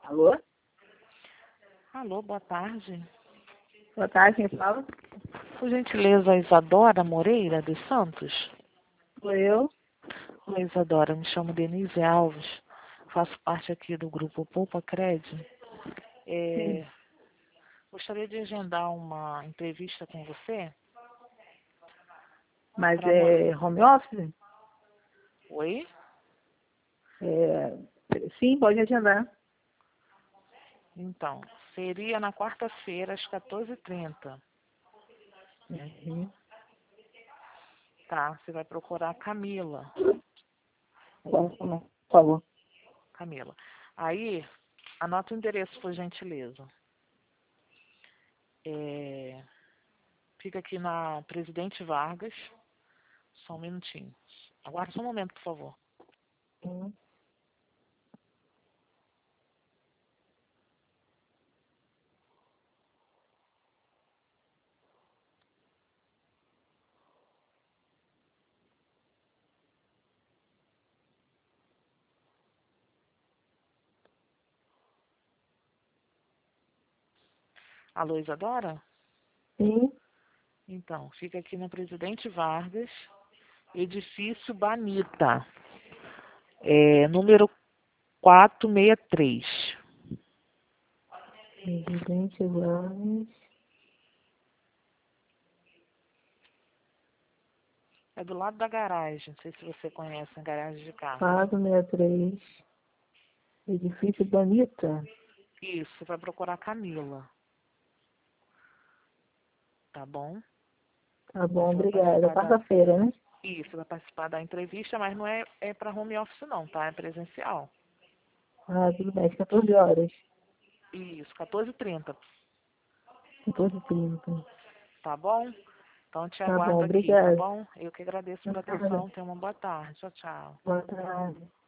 Alô? Alô, boa tarde. Boa tarde, quem fala? Por gentileza, a Isadora Moreira dos Santos? Sou eu. Oi, Isadora, me chamo Denise Alves, faço parte aqui do grupo Poupa Cred. Sim. Gostaria de agendar uma entrevista com você. Mas Pra é home office? Oi? É... Sim, pode agendar. Então, seria na quarta-feira, às 14h30. Uhum. Tá, você vai procurar a Camila. Por favor. Camila. Aí, anota o endereço, por gentileza. Fica aqui na Presidente Vargas. Só um minutinho. Aguarde só um momento, por favor. Sim. Alô, Isadora? Sim. Então, fica aqui na Presidente Vargas, edifício Banita, número 463. Presidente Vargas. É do lado da garagem. Não sei se você conhece a garagem de carro. 463. Edifício Bonita. Isso, você vai procurar a Camila. Tá bom? Tá bom, Você vai obrigada. participar da. Quarta-feira, né? Isso, vai participar da entrevista, mas não é para home office não, tá? É presencial. Ah, tudo bem. Às 14 horas. Isso, 14h30. 14h30. Tá bom? Então te Tá bom, aguardo aqui, tá obrigada. bom? Eu que agradeço pela atenção. Tenha uma boa tarde. Tchau, tchau. Boa tarde.